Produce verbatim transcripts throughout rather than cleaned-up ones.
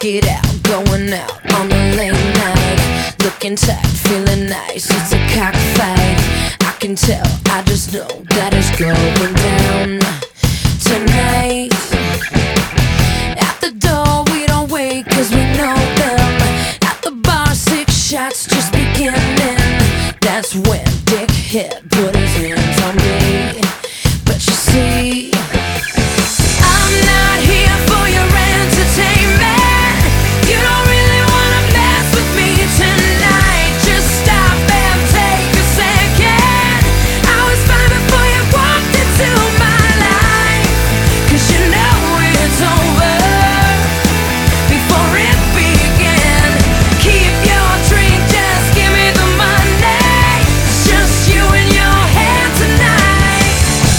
Check it out, going out on the late night, looking tight, feeling nice. It's a cockfight. I can tell, I just know that it's going down tonight. At the door we don't wait, cause we know them. At the bar, six shots just beginning. That's when Dickhead put his hands on me. But you see, I'm not here for your entertainment. You don't really wanna mess with me tonight. Just stop and take a second. I was fine before you walked into my life, cause you know it's over before it began. Keep your drink, just give me the money. It's just you and your head tonight.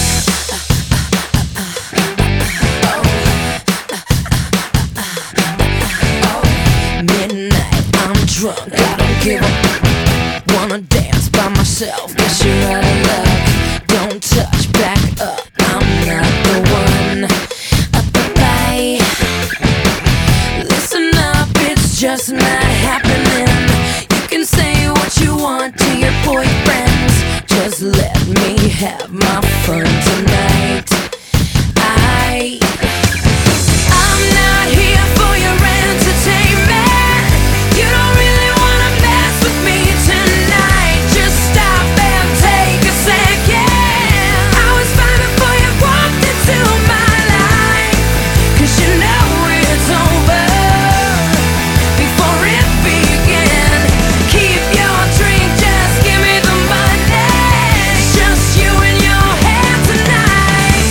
Midnight, I'm drunk, I don't give a wanna dance by myself, guess you're out of luck. Don't touch, back up, I'm not the one. Up the bay, listen up, it's just not happening. You can say what you want to your boyfriends, just let me have my fun tonight. I I'm not here for your entertainment. You don't really wanna mess with me tonight. Just stop and take a second. I was fine before you walked into my life, cause you know it's over before it began. Keep your drink, just give me the money. It's just you and your head tonight.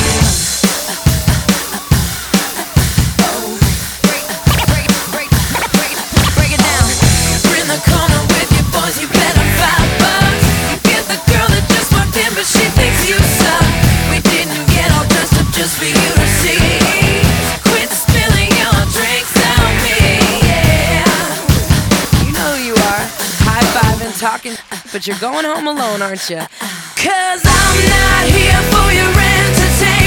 Break it down. We're in the corner with your boys, you better five bucks. You get the girl that just walked in, but she thinks you suck. We didn't get all dressed up just for you to see. Quit spilling your drinks on me, yeah. You know who you are, high-fiving, talking, but you're going home alone, aren't you? Cause I'm not here for your entertainment.